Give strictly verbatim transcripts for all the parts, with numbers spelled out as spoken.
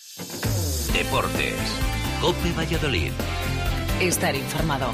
Deportes. COPE Valladolid. Estar informado.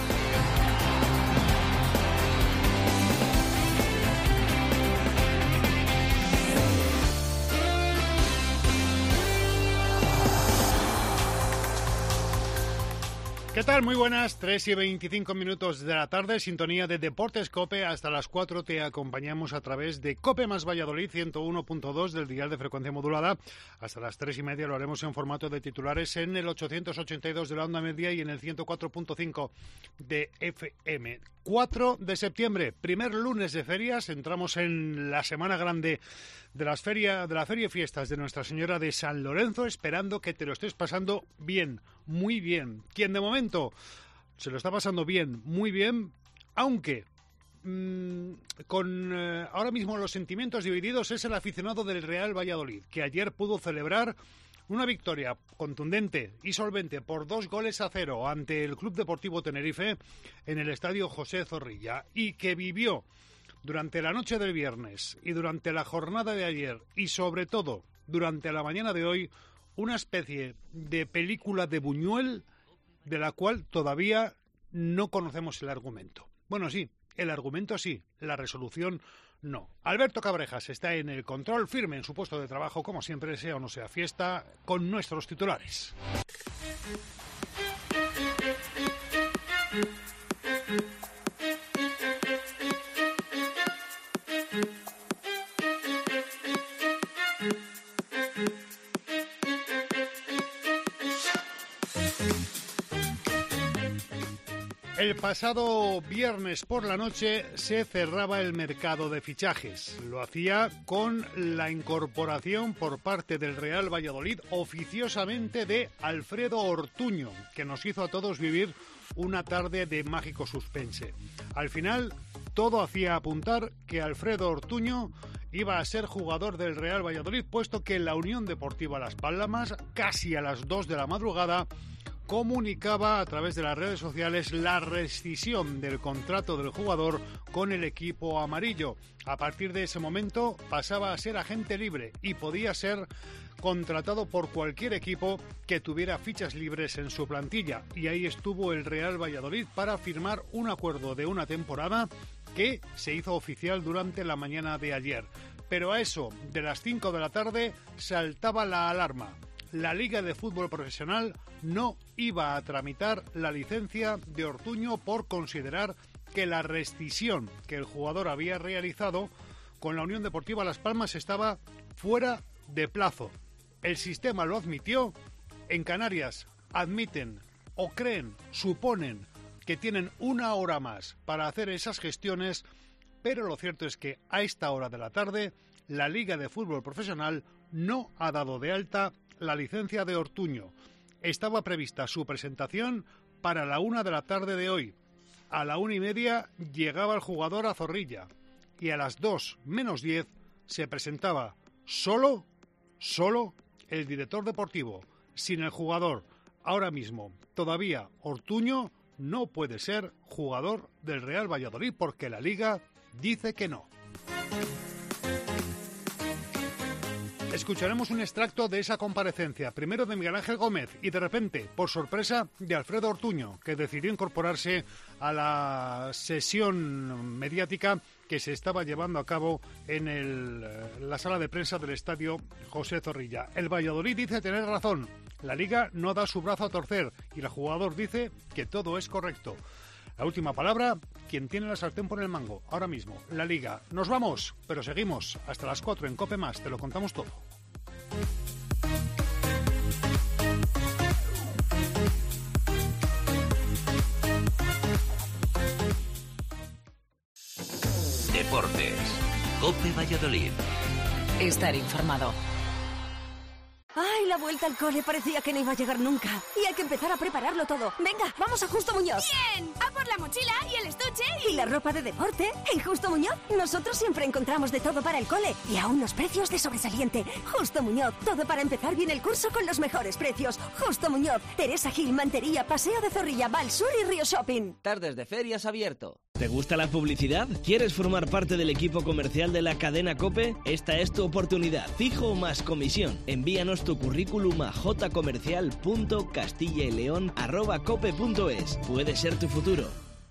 ¿Qué tal? Muy buenas, tres y veinticinco minutos de la tarde, sintonía de Deportes COPE. Hasta las cuatro te acompañamos a través de COPE más Valladolid, ciento uno punto dos del dial de frecuencia modulada. Hasta las tres y media lo haremos en formato de titulares en el ochocientos ochenta y dos de la onda media y en el ciento cuatro punto cinco de F M. cuatro de septiembre, primer lunes de ferias, entramos en la semana grande de las feria, de la feria y fiestas de Nuestra Señora de San Lorenzo, esperando que te lo estés pasando bien, muy bien. Quien de momento se lo está pasando bien, muy bien, aunque mmm, con eh, ahora mismo los sentimientos divididos, es el aficionado del Real Valladolid, que ayer pudo celebrar una victoria contundente y solvente por dos goles a cero ante el Club Deportivo Tenerife en el Estadio José Zorrilla, y que vivió durante la noche del viernes y durante la jornada de ayer y sobre todo durante la mañana de hoy una especie de película de Buñuel de la cual todavía no conocemos el argumento. Bueno, sí, el argumento sí, la resolución no. Alberto Cabrejas está en el control, firme en su puesto de trabajo, como siempre, sea o no sea fiesta, con nuestros titulares. El pasado viernes por la noche se cerraba el mercado de fichajes. Lo hacía con la incorporación por parte del Real Valladolid oficiosamente de Alfredo Ortuño, que nos hizo a todos vivir una tarde de mágico suspense. Al final, todo hacía apuntar que Alfredo Ortuño iba a ser jugador del Real Valladolid, puesto que la Unión Deportiva Las Palmas, casi a las dos de la madrugada, comunicaba a través de las redes sociales la rescisión del contrato del jugador con el equipo amarillo. A partir de ese momento pasaba a ser agente libre y podía ser contratado por cualquier equipo que tuviera fichas libres en su plantilla. Y ahí estuvo el Real Valladolid para firmar un acuerdo de una temporada que se hizo oficial durante la mañana de ayer. Pero a eso de las cinco de la tarde saltaba la alarma. La Liga de Fútbol Profesional no iba a tramitar la licencia de Ortuño por considerar que la rescisión que el jugador había realizado con la Unión Deportiva Las Palmas estaba fuera de plazo. El sistema lo admitió. En Canarias admiten o creen, suponen que tienen una hora más para hacer esas gestiones, pero lo cierto es que a esta hora de la tarde la Liga de Fútbol Profesional no ha dado de alta la licencia de Ortuño. Estaba prevista su presentación para la una de la tarde de hoy. A la una y media llegaba el jugador a Zorrilla y a las dos menos diez se presentaba solo, solo el director deportivo, sin el jugador. Ahora mismo, todavía Ortuño no puede ser jugador del Real Valladolid porque la Liga dice que no. Escucharemos un extracto de esa comparecencia, primero de Miguel Ángel Gómez y de repente, por sorpresa, de Alfredo Ortuño, que decidió incorporarse a la sesión mediática que se estaba llevando a cabo en el, la sala de prensa del Estadio José Zorrilla. El Valladolid dice tener razón, la Liga no da su brazo a torcer y el jugador dice que todo es correcto. La última palabra, quien tiene la sartén por el mango, ahora mismo, la Liga. Nos vamos, pero seguimos hasta las cuatro en COPE Más, te lo contamos todo. Deportes. COPE Valladolid. Estar informado. ¡Ay, la vuelta al cole! Parecía que no iba a llegar nunca. Y hay que empezar a prepararlo todo. ¡Venga, vamos a Justo Muñoz! ¡Bien! ¡A por la mochila y el estuche! ¿Y la ropa de deporte? En Justo Muñoz, nosotros siempre encontramos de todo para el cole. Y a unos precios de sobresaliente. Justo Muñoz, todo para empezar bien el curso con los mejores precios. Justo Muñoz, Teresa Gil, Mantería, Paseo de Zorrilla, Val Sur y Río Shopping. Tardes de ferias abierto. ¿Te gusta la publicidad? ¿Quieres formar parte del equipo comercial de la cadena COPE? Esta es tu oportunidad. Fijo más comisión. Envíanos tu currículum a jcomercial punto castilla y león arroba cope punto es. Puede ser tu futuro.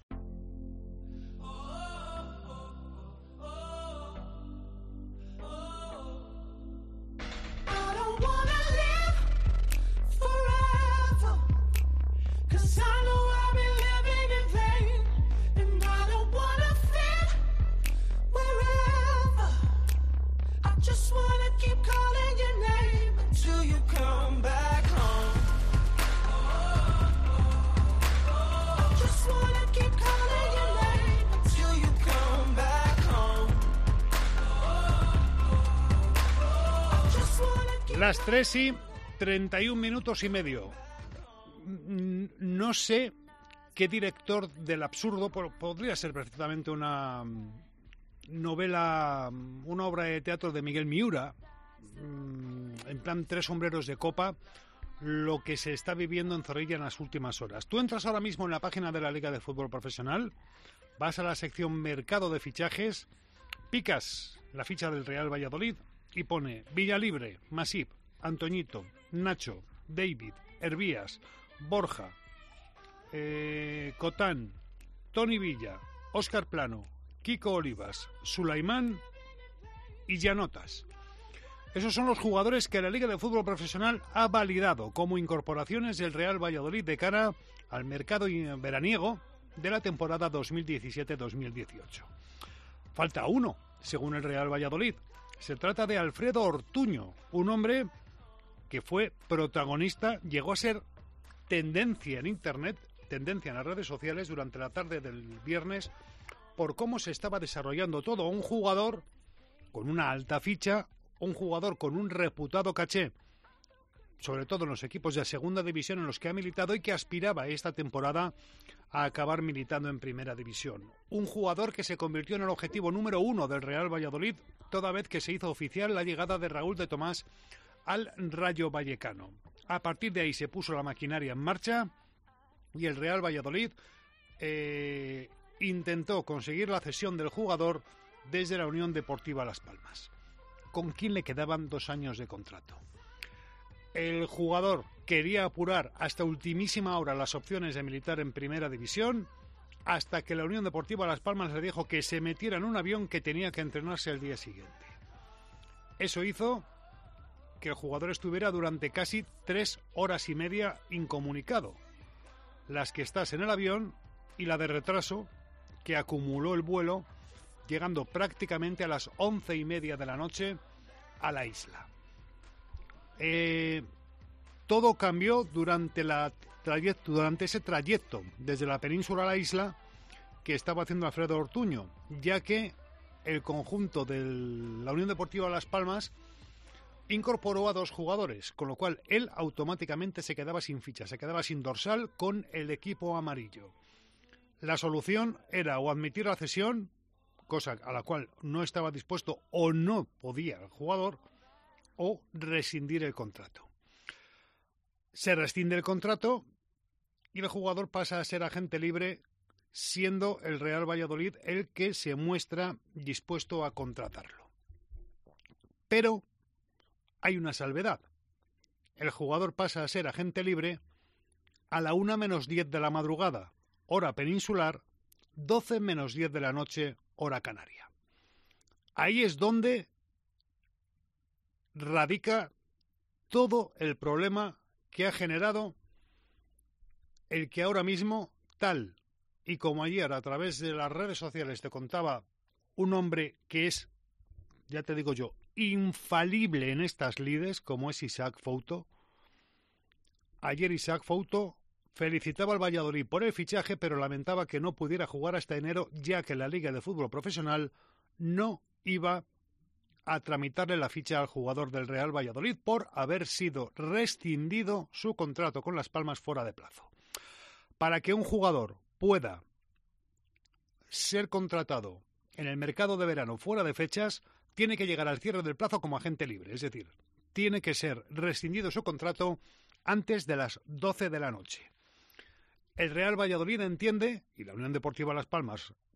Las tres y treinta y un minutos y medio. No sé qué director del absurdo, podría ser perfectamente una novela, una obra de teatro de Miguel Miura, en plan Tres sombreros de copa, lo que se está viviendo en Zorrilla en las últimas horas. Tú entras ahora mismo en la página de la Liga de Fútbol Profesional, vas a la sección Mercado de Fichajes, picas la ficha del Real Valladolid y pone Villalibre, Masip, Antoñito, Nacho, David, Hervías, Borja, eh, Cotán, Toni Villa, Óscar Plano, Kiko Olivas, Sulaimán y Llanotas. Esos son los jugadores que la Liga de Fútbol Profesional ha validado como incorporaciones del Real Valladolid de cara al mercado veraniego de la temporada dos mil diecisiete dos mil dieciocho. Falta uno, según el Real Valladolid. Se trata de Alfredo Ortuño, un hombre que fue protagonista, llegó a ser tendencia en Internet, tendencia en las redes sociales durante la tarde del viernes, por cómo se estaba desarrollando todo. Un jugador con una alta ficha, un jugador con un reputado caché, sobre todo en los equipos de segunda división en los que ha militado y que aspiraba esta temporada a acabar militando en primera división. Un jugador que se convirtió en el objetivo número uno del Real Valladolid, toda vez que se hizo oficial la llegada de Raúl de Tomás al Rayo Vallecano. A partir de ahí se puso la maquinaria en marcha y el Real Valladolid eh, intentó conseguir la cesión del jugador desde la Unión Deportiva Las Palmas, con quien le quedaban dos años de contrato. El jugador quería apurar hasta ultimísima hora las opciones de militar en primera división, hasta que la Unión Deportiva Las Palmas le dijo que se metiera en un avión que tenía que entrenarse el día siguiente. Eso hizo que el jugador estuviera durante casi tres horas y media incomunicado. Las que estás en el avión y la de retraso que acumuló el vuelo, llegando prácticamente a las once y media de la noche a la isla. Eh, todo cambió durante, la trayecto, durante ese trayecto desde la península a la isla que estaba haciendo Alfredo Ortuño, ya que el conjunto de la Unión Deportiva Las Palmas incorporó a dos jugadores, con lo cual él automáticamente se quedaba sin ficha, se quedaba sin dorsal con el equipo amarillo. La solución era o admitir la cesión, cosa a la cual no estaba dispuesto o no podía el jugador, o rescindir el contrato. Se rescinde el contrato y el jugador pasa a ser agente libre, siendo el Real Valladolid el que se muestra dispuesto a contratarlo. Pero hay una salvedad. El jugador pasa a ser agente libre a la una menos diez de la madrugada, hora peninsular, doce menos diez de la noche, hora canaria. Ahí es donde radica todo el problema que ha generado el que ahora mismo, tal y como ayer a través de las redes sociales te contaba un hombre que es, ya te digo yo, infalible en estas lides, como es Isaac Fouto. Ayer Isaac Fouto felicitaba al Valladolid por el fichaje, pero lamentaba que no pudiera jugar hasta enero, ya que la Liga de Fútbol Profesional no iba a tramitarle la ficha al jugador del Real Valladolid por haber sido rescindido su contrato con Las Palmas fuera de plazo. Para que un jugador pueda ser contratado en el mercado de verano fuera de fechas, tiene que llegar al cierre del plazo como agente libre, es decir, tiene que ser rescindido su contrato antes de las doce de la noche. El Real Valladolid entiende, y la Unión Deportiva Las Palmas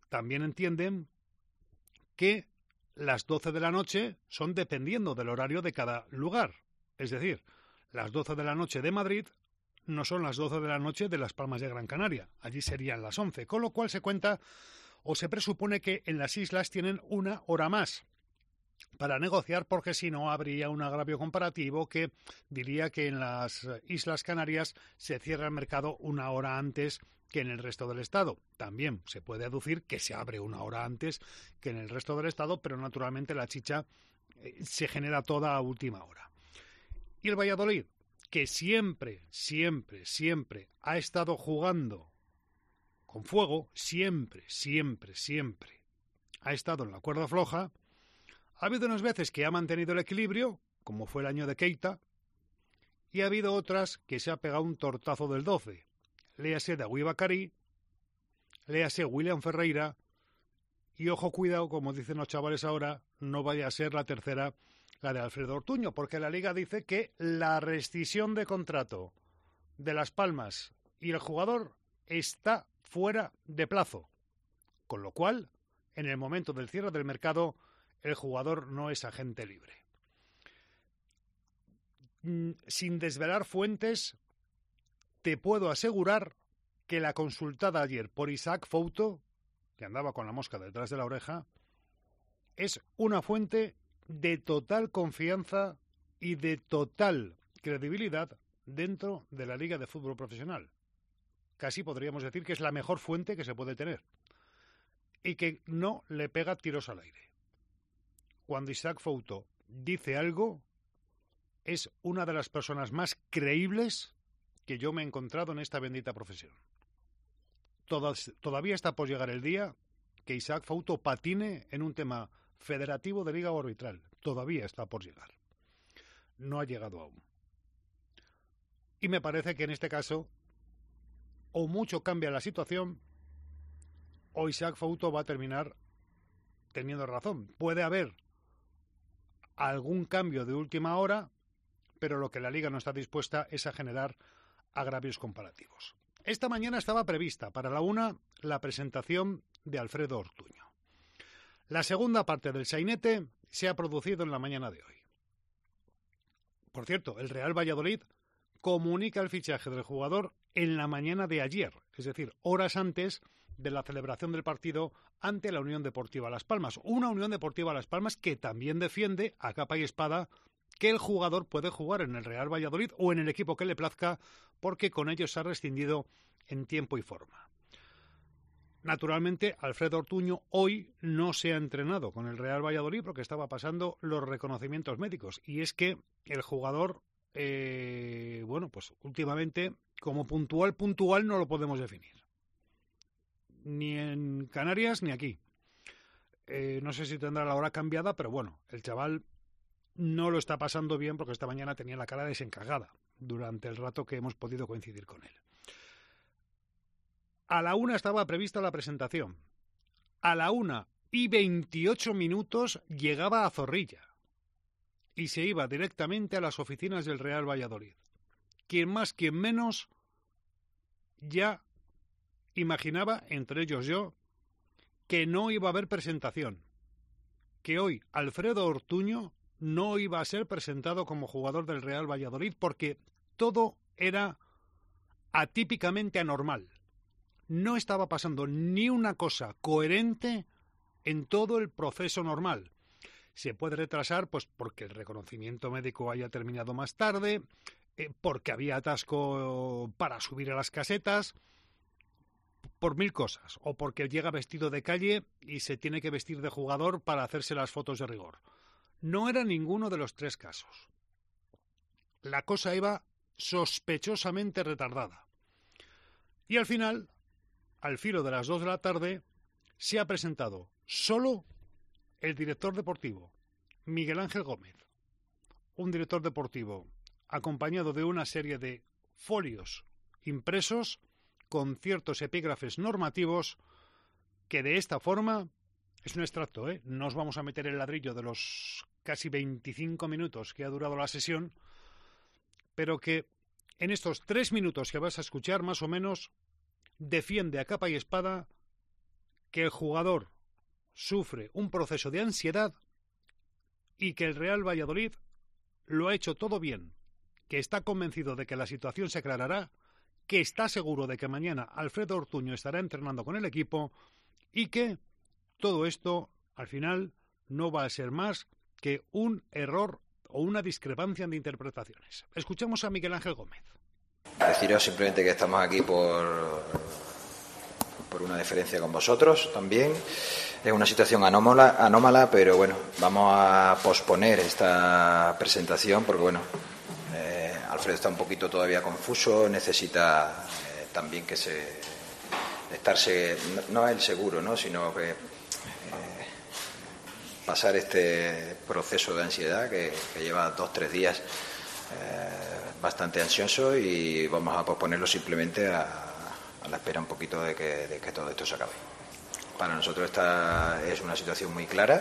también entienden que las doce de la noche son dependiendo del horario de cada lugar. Es decir, las doce de la noche de Madrid no son las doce de la noche de Las Palmas de Gran Canaria. Allí serían las once, con lo cual se cuenta o se presupone que en las islas tienen una hora más para negociar, porque si no habría un agravio comparativo que diría que en las Islas Canarias se cierra el mercado una hora antes que en el resto del Estado. También se puede aducir que se abre una hora antes que en el resto del Estado, pero naturalmente la chicha eh, se genera toda a última hora. Y el Valladolid, que siempre, siempre, siempre ha estado jugando con fuego, siempre, siempre, siempre ha estado en la cuerda floja. Ha habido unas veces que ha mantenido el equilibrio, como fue el año de Keita, y ha habido otras que se ha pegado un tortazo del doce. Léase Dawi Bakari, léase William Ferreira, y ojo, cuidado, como dicen los chavales ahora, no vaya a ser la tercera la de Alfredo Ortuño, porque la Liga dice que la rescisión de contrato de Las Palmas y el jugador está fuera de plazo, con lo cual, en el momento del cierre del mercado, el jugador no es agente libre. Sin desvelar fuentes, te puedo asegurar que la consultada ayer por Isaac Fouto, que andaba con la mosca detrás de la oreja, es una fuente de total confianza y de total credibilidad dentro de la Liga de Fútbol Profesional. Casi podríamos decir que es la mejor fuente que se puede tener y que no le pega tiros al aire. Cuando Isaac Fouto dice algo, es una de las personas más creíbles que yo me he encontrado en esta bendita profesión. Todas, todavía está por llegar el día que Isaac Fouto patine en un tema federativo de liga o arbitral. Todavía está por llegar. No ha llegado aún. Y me parece que en este caso, o mucho cambia la situación, o Isaac Fouto va a terminar teniendo razón. Puede haber algún cambio de última hora, pero lo que la Liga no está dispuesta es a generar agravios comparativos. Esta mañana estaba prevista para la una la presentación de Alfredo Ortuño. La segunda parte del sainete se ha producido en la mañana de hoy. Por cierto, el Real Valladolid comunica el fichaje del jugador en la mañana de ayer, es decir, horas antes de la celebración del partido ante la Unión Deportiva Las Palmas. Una Unión Deportiva Las Palmas que también defiende a capa y espada que el jugador puede jugar en el Real Valladolid o en el equipo que le plazca, porque con ellos se ha rescindido en tiempo y forma. Naturalmente, Alfredo Ortuño hoy no se ha entrenado con el Real Valladolid porque estaba pasando los reconocimientos médicos. Y es que el jugador, eh, bueno, pues últimamente, como puntual, puntual no lo podemos definir. Ni en Canarias ni aquí. Eh, no sé si tendrá la hora cambiada, pero bueno, el chaval no lo está pasando bien porque esta mañana tenía la cara desencajada durante el rato que hemos podido coincidir con él. A la una estaba prevista la presentación. A la una y veintiocho minutos llegaba a Zorrilla y se iba directamente a las oficinas del Real Valladolid. Quien más, quien menos, ya imaginaba, entre ellos yo, que no iba a haber presentación. Que hoy Alfredo Ortuño no iba a ser presentado como jugador del Real Valladolid porque todo era atípicamente anormal. No estaba pasando ni una cosa coherente en todo el proceso normal. Se puede retrasar pues porque el reconocimiento médico haya terminado más tarde, eh, porque había atasco para subir a las casetas, por mil cosas, o porque llega vestido de calle y se tiene que vestir de jugador para hacerse las fotos de rigor. No era ninguno de los tres casos. La cosa iba sospechosamente retardada. Y al final, al filo de las dos de la tarde, se ha presentado solo el director deportivo, Miguel Ángel Gómez. Un director deportivo acompañado de una serie de folios impresos con ciertos epígrafes normativos que de esta forma, es un extracto, ¿eh? No os vamos a meter el ladrillo de los casi veinticinco minutos que ha durado la sesión, pero que en estos tres minutos que vas a escuchar más o menos defiende a capa y espada que el jugador sufre un proceso de ansiedad y que el Real Valladolid lo ha hecho todo bien, que está convencido de que la situación se aclarará, que está seguro de que mañana Alfredo Ortuño estará entrenando con el equipo y que todo esto, al final, no va a ser más que un error o una discrepancia de interpretaciones. Escuchemos a Miguel Ángel Gómez. Deciros simplemente que estamos aquí por, por una diferencia con vosotros también. Es una situación anómala, anómala, pero bueno, vamos a posponer esta presentación porque bueno, eh, Alfredo está un poquito todavía confuso, necesita eh, también que se estarse, no es el seguro, ¿no? sino que eh, pasar este proceso de ansiedad que, que lleva dos, tres días eh, bastante ansioso y vamos a posponerlo simplemente a, a la espera un poquito de que, de que todo esto se acabe. Para nosotros esta es una situación muy clara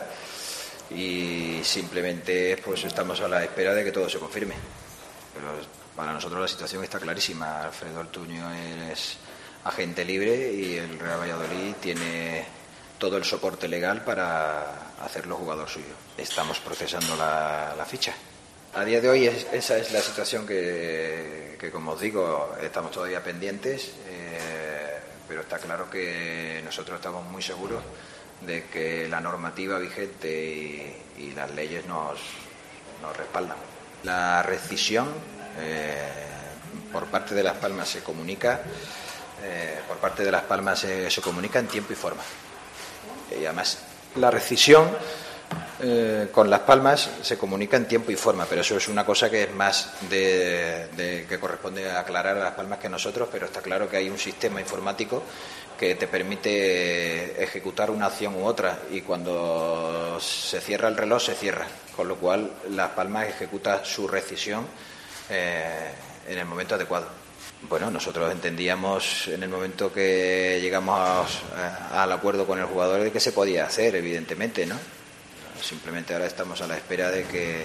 y simplemente pues estamos a la espera de que todo se confirme. Pero para nosotros la situación está clarísima. Alfredo Ortuño es agente libre y el Real Valladolid tiene todo el soporte legal para hacerlo jugador suyo. Estamos procesando la, la ficha. A día de hoy es, esa es la situación que, que, como os digo, estamos todavía pendientes. Eh, pero está claro que nosotros estamos muy seguros de que la normativa vigente y, y las leyes nos, nos respaldan. La rescisión eh, por parte de Las Palmas se comunica, eh, por parte de Las Palmas se, se comunica en tiempo y forma. Y además la rescisión eh, con Las Palmas se comunica en tiempo y forma, pero eso es una cosa que es más de, de que corresponde aclarar a Las Palmas que a nosotros, pero está claro que hay un sistema informático que te permite ejecutar una acción u otra y cuando se cierra el reloj se cierra, con lo cual Las Palmas ejecuta su rescisión eh, en el momento adecuado. Bueno, nosotros entendíamos en el momento que llegamos a, a, al acuerdo con el jugador de que se podía hacer, evidentemente, ¿no? Simplemente ahora estamos a la espera de que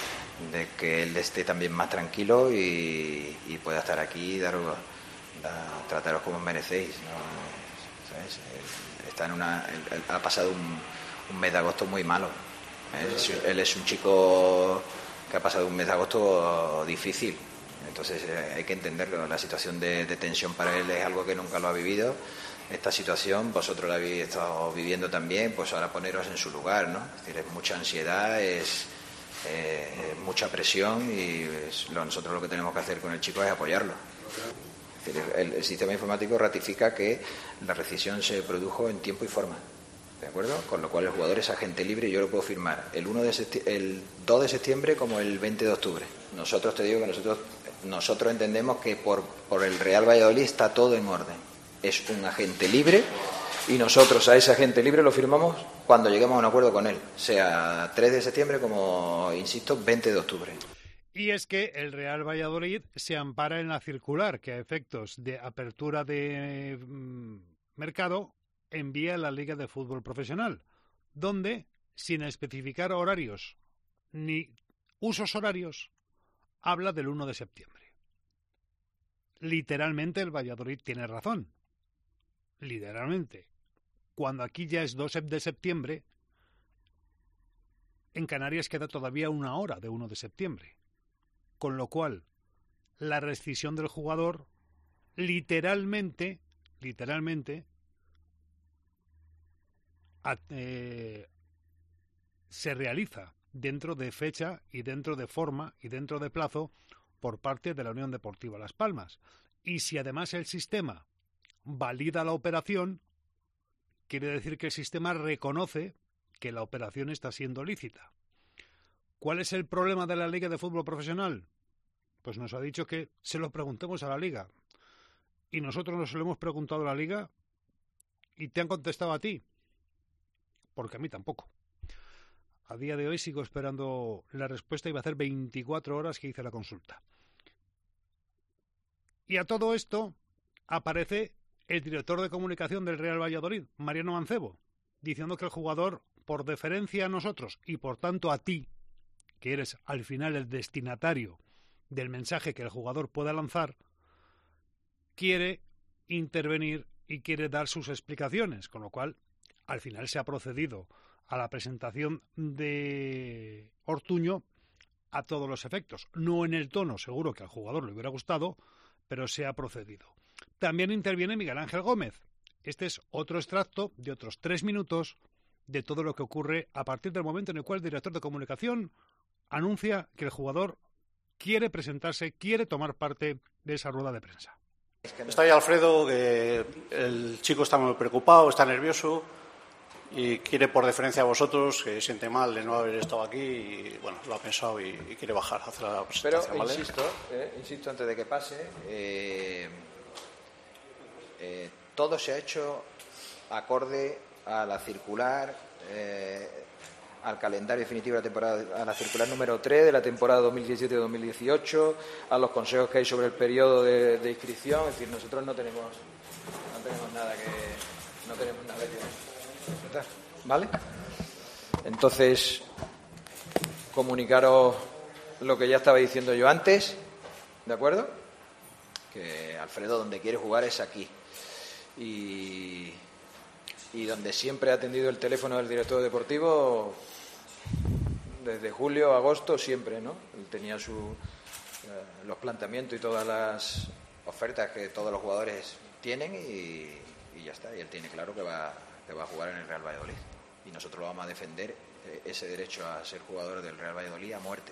de que él esté también más tranquilo y, y pueda estar aquí y daros, da, trataros como merecéis, ¿no? ¿Sabes? Está en una, él, ha pasado un, un mes de agosto muy malo. Él es, él es un chico que ha pasado un mes de agosto difícil. Entonces eh, hay que entenderlo. La situación de, de tensión para él es algo que nunca lo ha vivido. Esta situación vosotros la habéis estado viviendo también, pues ahora poneros en su lugar, ¿no? Es decir, es mucha ansiedad, es eh, mucha presión y es, lo, nosotros lo que tenemos que hacer con el chico es apoyarlo. Es decir, el, el sistema informático ratifica que la rescisión se produjo en tiempo y forma, ¿de acuerdo? Con lo cual el jugador es agente libre y yo lo puedo firmar el, uno de septi- el dos de septiembre como el veinte de octubre. Nosotros te digo que nosotros nosotros entendemos que por, por el Real Valladolid está todo en orden. Es un agente libre y nosotros a ese agente libre lo firmamos cuando lleguemos a un acuerdo con él, sea tres de septiembre como, insisto, veinte de octubre. Y es que el Real Valladolid se ampara en la circular que a efectos de apertura de mmm, mercado envía a la Liga de Fútbol Profesional, donde, sin especificar horarios ni usos horarios, habla del uno de septiembre. Literalmente el Valladolid tiene razón. Literalmente. Cuando aquí ya es dos de septiembre, en Canarias queda todavía una hora de uno de septiembre. Con lo cual, la rescisión del jugador literalmente, literalmente, a, eh, se realiza dentro de fecha y dentro de forma y dentro de plazo por parte de la Unión Deportiva Las Palmas. Y si además el sistema valida la operación, quiere decir que el sistema reconoce que la operación está siendo lícita. ¿Cuál es el problema de la Liga de Fútbol Profesional? Pues nos ha dicho que se lo preguntemos a la Liga. Y nosotros nos lo hemos preguntado a la Liga y te han contestado a ti. Porque a mí tampoco. A día de hoy sigo esperando la respuesta y va a hacer veinticuatro horas que hice la consulta. Y a todo esto aparece el director de comunicación del Real Valladolid, Mariano Mancebo, diciendo que el jugador, por deferencia a nosotros y por tanto a ti, que eres al final el destinatario del mensaje que el jugador pueda lanzar, quiere intervenir y quiere dar sus explicaciones, con lo cual al final se ha procedido a la presentación de Ortuño a todos los efectos. No en el tono, seguro que al jugador le hubiera gustado, pero se ha procedido. También interviene Miguel Ángel Gómez. Este es otro extracto de otros tres minutos de todo lo que ocurre a partir del momento en el cual el director de comunicación anuncia que el jugador quiere presentarse, quiere tomar parte de esa rueda de prensa. Está ahí Alfredo, que el chico está muy preocupado, está nervioso y quiere, por deferencia a vosotros, que siente mal de no haber estado aquí y bueno, lo ha pensado y, y quiere bajar hacia la presentación. Pero ¿vale? insisto, eh, insisto antes de que pase, eh, eh, todo se ha hecho acorde a la circular, eh, al calendario definitivo de la temporada, a la circular número tres de la temporada dos mil diecisiete dos mil dieciocho, a los consejos que hay sobre el periodo de, de inscripción. Es decir, nosotros no tenemos no tenemos nada que no tenemos nada que tratar, ¿vale? Entonces, comunicaros lo que ya estaba diciendo yo antes, ¿de acuerdo? Que Alfredo donde quiere jugar es aquí. Y y donde siempre ha atendido el teléfono del director deportivo desde julio, agosto, siempre, ¿no? Él tenía su, eh, los planteamientos y todas las ofertas que todos los jugadores tienen y, y ya está. Y él tiene claro que va, que va a jugar en el Real Valladolid. Y nosotros lo vamos a defender, eh, ese derecho a ser jugador del Real Valladolid a muerte.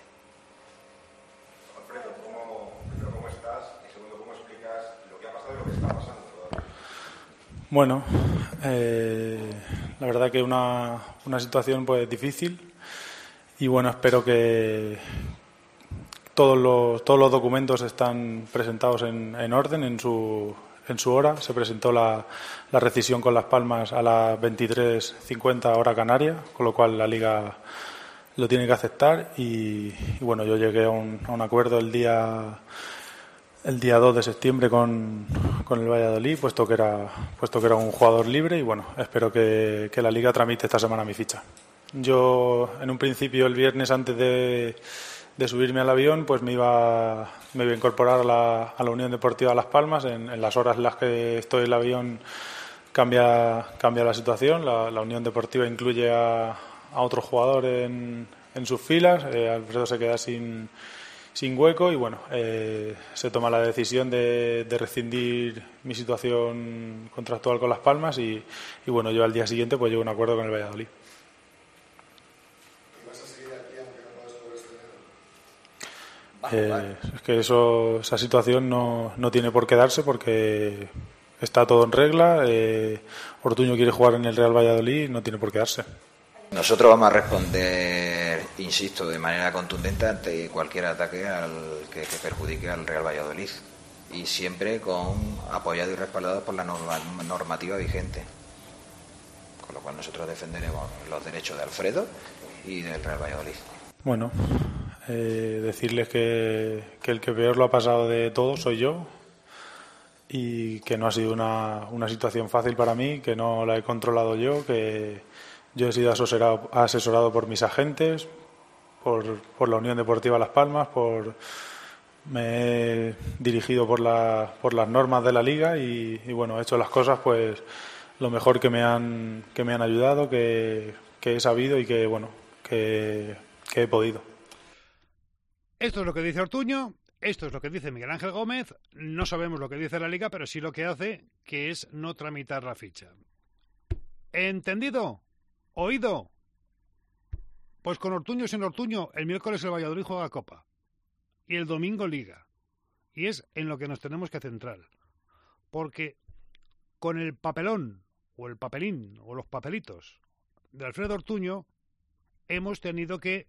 Alfredo, ¿cómo, primero, ¿cómo estás? Y segundo, ¿cómo explicas lo que ha pasado y lo que está pasando todavía? Bueno, eh, la verdad que una, una situación pues difícil y bueno, espero que todos los, todos los documentos están presentados en, en orden, en su, en su hora. Se presentó la, la rescisión con Las Palmas a las veintitrés cincuenta hora canaria, con lo cual la Liga lo tiene que aceptar y, y bueno, yo llegué a un, a un acuerdo el día... el día dos de septiembre con, con el Valladolid, puesto que era puesto que era un jugador libre y bueno, espero que, que la Liga tramite esta semana mi ficha. Yo, en un principio, el viernes antes de, de subirme al avión, pues me iba me iba a incorporar a la, a la Unión Deportiva Las Palmas. En, en las horas en las que estoy en el avión cambia, cambia la situación. La, la Unión Deportiva incluye a, a otro jugador en, en sus filas. Eh, Alfredo se queda sin sin hueco y bueno, eh, se toma la decisión de, de rescindir mi situación contractual con Las Palmas y, y bueno, yo al día siguiente pues llego a un acuerdo con el Valladolid. ¿Y vas a seguir aquí aunque no puedas cobrar este dinero? Eh, es que eso, esa situación no, no tiene por qué darse porque está todo en regla. eh, Ortuño quiere jugar en el Real Valladolid, no tiene por qué darse. Nosotros vamos a responder, insisto, de manera contundente ante cualquier ataque al que, que perjudique al Real Valladolid y siempre con apoyado y respaldado por la norma, normativa vigente. Con lo cual nosotros defenderemos los derechos de Alfredo y del Real Valladolid. Bueno, eh, decirles que, que el que peor lo ha pasado de todo soy yo y que no ha sido una, una situación fácil para mí, que no la he controlado yo, que yo he sido asesorado, asesorado por mis agentes, por, por la Unión Deportiva Las Palmas, por me he dirigido por, la, por las normas de la Liga y, y bueno, he hecho las cosas pues lo mejor que me han, que me han ayudado, que, que he sabido y que bueno, que, que he podido. Esto es lo que dice Ortuño, esto es lo que dice Miguel Ángel Gómez, no sabemos lo que dice la Liga, pero sí lo que hace, que es no tramitar la ficha. ¿Entendido? ¿Oído? Pues con Ortuño sin Ortuño, el miércoles el Valladolid juega Copa y el domingo Liga. Y es en lo que nos tenemos que centrar. Porque con el papelón, o el papelín, o los papelitos de Alfredo Ortuño, hemos tenido que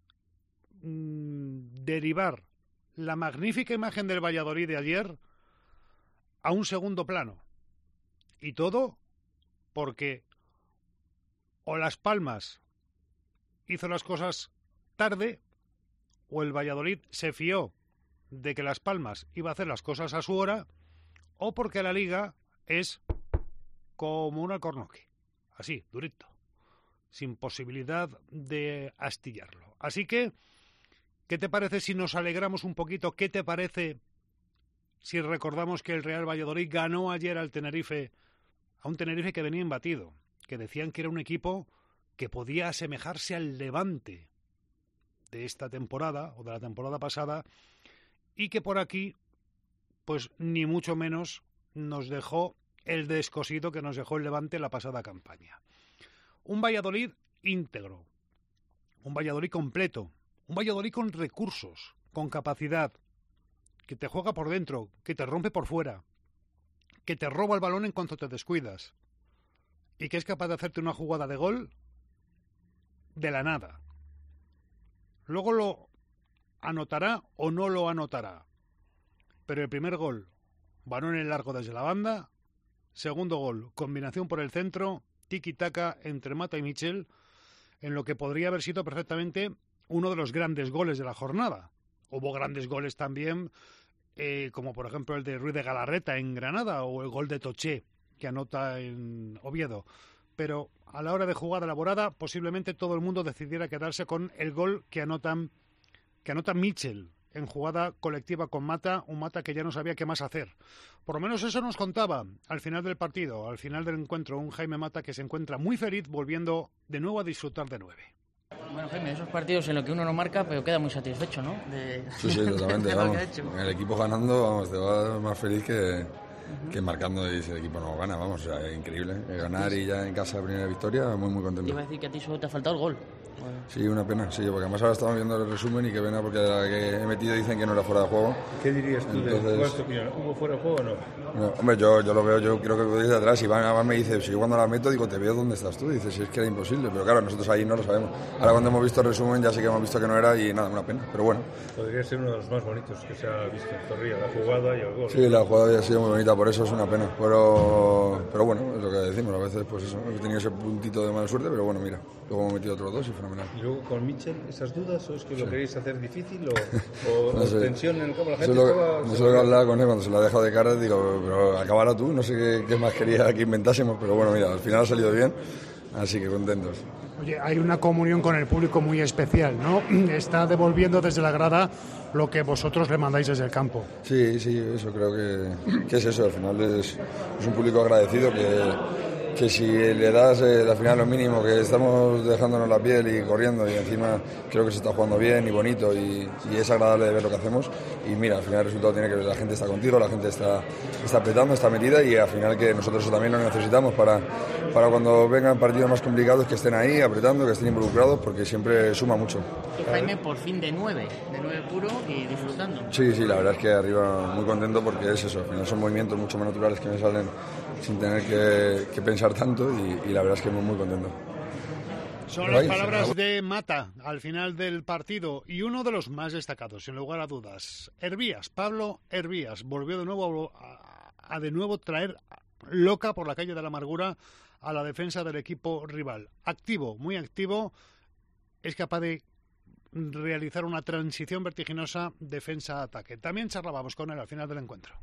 mmm, derivar la magnífica imagen del Valladolid de ayer a un segundo plano. Y todo porque o Las Palmas hizo las cosas tarde o el Valladolid se fió de que Las Palmas iba a hacer las cosas a su hora o porque la Liga es como un alcornoque, así, durito, sin posibilidad de astillarlo. Así que, ¿qué te parece si nos alegramos un poquito? ¿Qué te parece si recordamos que el Real Valladolid ganó ayer al Tenerife, a un Tenerife que venía imbatido? que decían que era un equipo que podía asemejarse al Levante de esta temporada o de la temporada pasada y que por aquí, pues ni mucho menos nos dejó el descosido que nos dejó el Levante la pasada campaña. Un Valladolid íntegro, un Valladolid completo, un Valladolid con recursos, con capacidad, que te juega por dentro, que te rompe por fuera, que te roba el balón en cuanto te descuidas y que es capaz de hacerte una jugada de gol de la nada. Luego lo anotará o no lo anotará. Pero el primer gol, balón en largo desde la banda. Segundo gol, combinación por el centro, tiki-taka entre Mata y Michel, en lo que podría haber sido perfectamente uno de los grandes goles de la jornada. Hubo grandes goles también, eh, como por ejemplo el de Ruiz de Galarreta en Granada o el gol de Toché, que anota en Oviedo. Pero a la hora de jugada elaborada, posiblemente todo el mundo decidiera quedarse con el gol que anotan, que anota Michel en jugada colectiva con Mata, un Mata que ya no sabía qué más hacer. Por lo menos eso nos contaba al final del partido, al final del encuentro, un Jaime Mata que se encuentra muy feliz volviendo de nuevo a disfrutar de nueve. Bueno, Jaime, esos partidos en los que uno no marca, pero queda muy satisfecho, ¿no? De... Sí, sí, totalmente, vamos. El equipo ganando, vamos, te va más feliz que... que marcando y si el equipo no gana, vamos, o sea, es increíble. Ganar y ya en casa la primera victoria, muy muy contento. Iba a decir que a ti solo te ha faltado el gol. Bueno. Sí, una pena, sí, porque además ahora estamos viendo el resumen y qué pena porque la que he metido dicen que no era fuera de juego. ¿Qué dirías tú? Entonces, de, ¿Cuál es tu opinión? ¿Hubo fuera de juego o no? no hombre, yo, yo lo veo, yo creo que desde atrás y además me dice, si yo cuando la meto digo, te veo dónde estás tú, dice, si es que era imposible, pero claro, nosotros ahí no lo sabemos. Ahora cuando hemos visto el resumen ya sí que hemos visto que no era y nada, una pena, pero bueno. Podría ser uno de los más bonitos que se ha visto en Zorrilla, la jugada y el gol. Sí, la jugada ha sido muy bonita, por eso es una pena, pero, pero bueno, es lo que decimos, a veces pues eso, he tenido ese puntito de mala suerte, pero bueno, mira, luego hemos metido otros dos y fenomenal. ¿Y luego con Michel esas dudas o es que lo sí. queréis hacer difícil o, o, no sé. o tensión en el campo? La gente Solo, estaba, no sé lo que hablaba con él cuando se la ha dejado de cara, digo, pero acabala tú, no sé qué, qué más quería que inventásemos, pero bueno, mira, al final ha salido bien, así que contentos. Oye, hay una comunión con el público muy especial, ¿no? Está devolviendo desde la grada lo que vosotros le mandáis desde el campo. Sí, sí, eso creo que, que es eso, al final es, es un público agradecido que, que si le das eh, al final lo mínimo, que estamos dejándonos la piel y corriendo y encima creo que se está jugando bien y bonito y, y es agradable de ver lo que hacemos y mira, al final el resultado tiene que ver, la gente está contigo, la gente está, está apretando, está metida y al final que nosotros eso también lo necesitamos para, para cuando vengan partidos más complicados que estén ahí apretando, que estén involucrados porque siempre suma mucho. Y Jaime por fin de nueve, de nueve puro y disfrutando. Sí, sí, la verdad es que arriba muy contento porque es eso, al final son movimientos mucho más naturales que me salen sin tener que, que pensar tanto y, y la verdad es que muy, muy contento. Son las palabras de Mata al final del partido y uno de los más destacados, sin lugar a dudas. Hervías, Pablo Hervías, volvió de nuevo a, a de nuevo traer loca por la calle de la amargura a la defensa del equipo rival. Activo, muy activo, es capaz de realizar una transición vertiginosa defensa-ataque. También charlábamos con él al final del encuentro.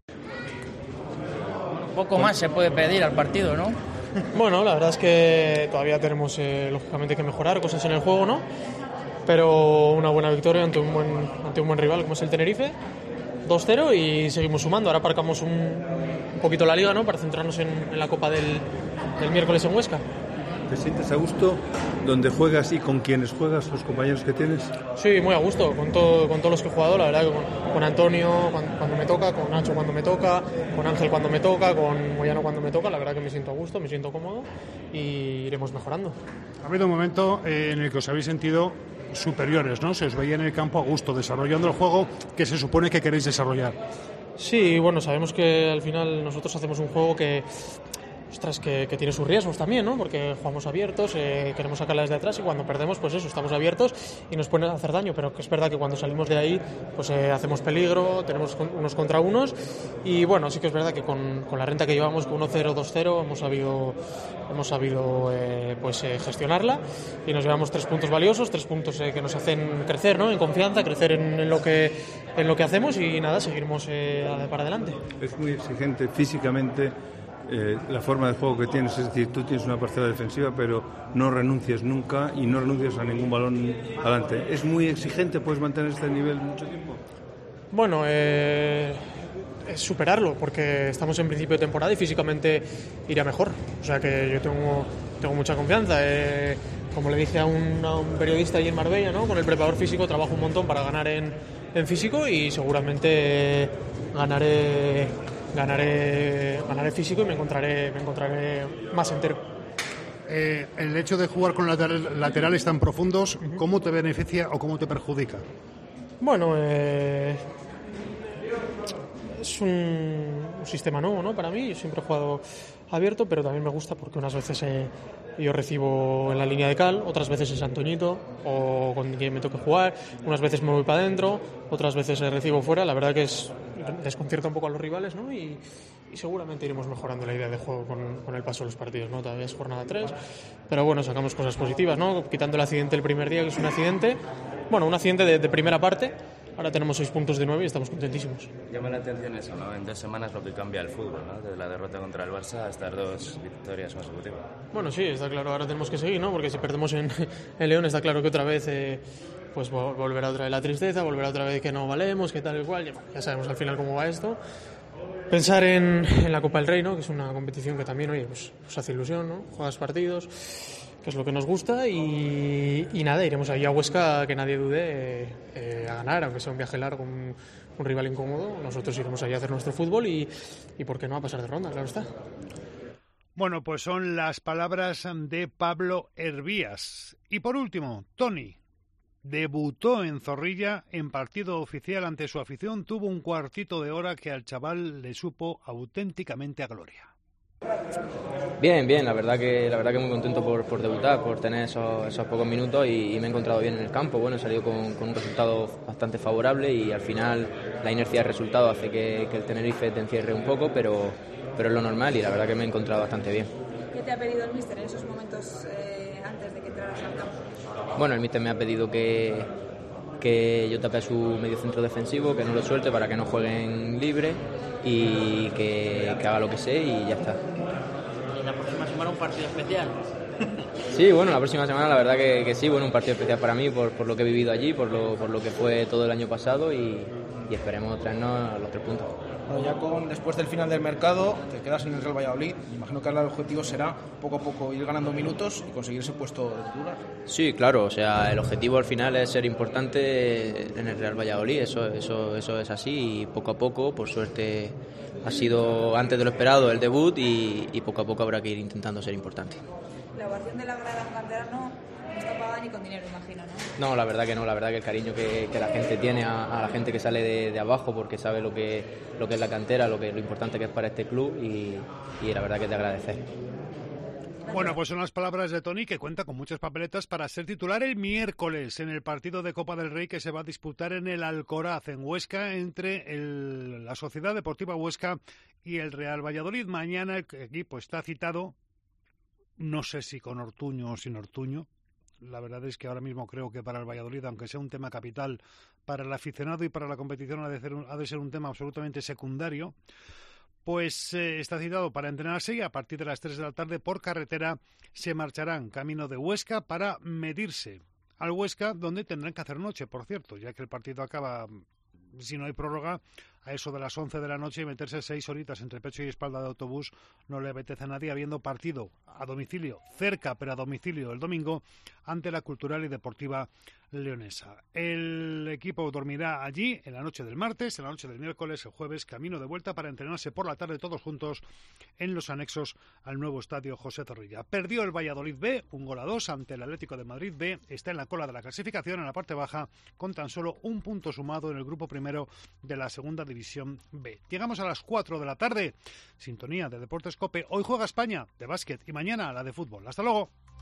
Poco más se puede pedir al partido, ¿no? Bueno, la verdad es que todavía tenemos eh, lógicamente que mejorar cosas en el juego, ¿no? Pero una buena victoria ante un buen, ante un buen rival como es el Tenerife, dos cero y seguimos sumando. Ahora aparcamos un, un poquito la liga, ¿no? Para centrarnos en, en la Copa del, del miércoles en Huesca. ¿Te sientes a gusto donde juegas y con quienes juegas, los compañeros que tienes? Sí, muy a gusto, con, todo, con todos los que he jugado, la verdad que con, con Antonio cuando, cuando me toca, con Nacho cuando me toca, con Ángel cuando me toca, con Moyano cuando me toca, la verdad que me siento a gusto, me siento cómodo y iremos mejorando. Ha habido un momento eh, en el que os habéis sentido superiores, ¿no? Se os veía en el campo a gusto, desarrollando el juego que se supone que queréis desarrollar. Sí, bueno, sabemos que al final nosotros hacemos un juego que... Ostras, que, que tiene sus riesgos también, ¿no? Porque jugamos abiertos, eh, queremos sacarla desde atrás y cuando perdemos, pues eso, estamos abiertos y nos pueden hacer daño, pero que es verdad que cuando salimos de ahí, pues eh, hacemos peligro, tenemos unos contra unos y bueno, sí que es verdad que con, con la renta que llevamos, con uno cero, dos cero, hemos sabido, hemos sabido eh, pues eh, gestionarla y nos llevamos tres puntos valiosos, tres puntos eh, que nos hacen crecer, ¿no? En confianza, crecer en, en, lo, que, en lo que hacemos y nada, seguiremos eh, para adelante. Es muy exigente físicamente. Eh, la forma de juego que tienes, es decir, tú tienes una parcela defensiva pero no renuncias nunca y no renuncias a ningún balón adelante. ¿Es muy exigente? ¿Puedes mantener este nivel mucho tiempo? Bueno, eh, es superarlo, porque estamos en principio de temporada y físicamente irá mejor. O sea que yo tengo, tengo mucha confianza. Eh, como le dije a un, a un periodista allí en Marbella, ¿no? Con el preparador físico trabajo un montón para ganar en, en físico y seguramente eh, ganaré, ganaré, ganaré físico y me encontraré, me encontraré más entero. Eh, el hecho de jugar con lateral, laterales tan profundos, ¿cómo te beneficia o cómo te perjudica? Bueno, eh, es un, un sistema nuevo, ¿no? Para mí, yo siempre he jugado abierto, pero también me gusta porque unas veces eh, yo recibo en la línea de cal, otras veces es Antoñito o con quien me toque jugar, unas veces me voy para adentro, otras veces recibo fuera. La verdad que es desconcierta un poco a los rivales, ¿no? Y, y seguramente iremos mejorando la idea de juego con, con el paso de los partidos, ¿no? Todavía es jornada tres, pero bueno, sacamos cosas positivas, ¿no? Quitando el accidente el primer día, que es un accidente, bueno, un accidente de, de primera parte. Ahora tenemos seis puntos de nueve y estamos contentísimos. Llama la atención eso, ¿no? En dos semanas lo que cambia el fútbol, ¿no? Desde la derrota contra el Barça a estas dos victorias consecutivas. Bueno, sí, está claro, ahora tenemos que seguir, ¿no? Porque si perdemos en, en León está claro que otra vez eh, pues volverá otra vez la tristeza, volverá otra vez que no valemos, que tal y cual. Ya, ya sabemos al final cómo va esto. Pensar en, en la Copa del Rey, ¿no? Que es una competición que también, oye, pues, pues hace ilusión, ¿no? Juegas partidos, que es lo que nos gusta, y, y nada, iremos ahí a Huesca, que nadie dude, eh, eh, a ganar, aunque sea un viaje largo, un, un rival incómodo. Nosotros iremos ahí a hacer nuestro fútbol y, y ¿por qué no a pasar de ronda? Claro está. Bueno, pues son las palabras de Pablo Hervías. Y por último, Toni debutó en Zorrilla en partido oficial ante su afición, tuvo un cuartito de hora que al chaval le supo auténticamente a gloria. Bien, bien, la verdad que la verdad que muy contento por, por debutar, por tener esos, esos pocos minutos y, y me he encontrado bien en el campo. Bueno, he salido con, con un resultado bastante favorable y al final la inercia del resultado hace que, que el Tenerife te encierre un poco, pero, pero es lo normal y la verdad que me he encontrado bastante bien. ¿Qué te ha pedido el míster en esos momentos eh, antes de que entraras al campo? Bueno, el míster me ha pedido que, que yo tape a su mediocentro defensivo, que no lo suelte para que no jueguen libre y que, que haga lo que sé y ya está. ¿Y la próxima semana un partido especial? Sí, bueno, la próxima semana la verdad que, que sí, bueno, un partido especial para mí por, por lo que he vivido allí, por lo, por lo que fue todo el año pasado y, y esperemos traernos los tres puntos. Bueno, ya con, después del final del mercado, te quedas en el Real Valladolid. Me imagino que ahora el objetivo será poco a poco ir ganando minutos y conseguir ese puesto de titular. Sí, claro, o sea, el objetivo al final es ser importante en el Real Valladolid, eso, eso, eso es así y poco a poco, por suerte, ha sido antes de lo esperado el debut y, y poco a poco habrá que ir intentando ser importante. La ovación de la grada cantera no está pagada ni con dinero, imagino, ¿no? No, la verdad que no, la verdad que el cariño que, que la gente tiene a, a la gente que sale de, de abajo porque sabe lo que, lo que es la cantera, lo, que, lo importante que es para este club y, y la verdad que te agradece. Bueno, pues son las palabras de Toni, que cuenta con muchas papeletas para ser titular el miércoles en el partido de Copa del Rey que se va a disputar en el Alcoraz, en Huesca, entre el, la Sociedad Deportiva Huesca y el Real Valladolid. Mañana el equipo está citado, no sé si con Ortuño o sin Ortuño. La verdad es que ahora mismo creo que para el Valladolid, aunque sea un tema capital, para el aficionado y para la competición ha de ser un, ha de ser un tema absolutamente secundario, pues eh, está citado para entrenarse y a partir de las tres de la tarde por carretera se marcharán camino de Huesca para medirse al Huesca, donde tendrán que hacer noche, por cierto, ya que el partido acaba, si no hay prórroga, a eso de las once de la noche y meterse seis horitas entre pecho y espalda de autobús no le apetece a nadie, habiendo partido a domicilio, cerca pero a domicilio el domingo, ante la Cultural y Deportiva Leonesa. El equipo dormirá allí en la noche del martes, en la noche del miércoles, el jueves, camino de vuelta para entrenarse por la tarde todos juntos en los anexos al nuevo estadio José Zorrilla. Perdió el Valladolid B, un gol a dos ante el Atlético de Madrid B, está en la cola de la clasificación en la parte baja con tan solo un punto sumado en el grupo primero de la segunda división B. Llegamos a las cuatro de la tarde, sintonía de Deportes COPE. Hoy juega España de básquet y mañana la de fútbol. Hasta luego.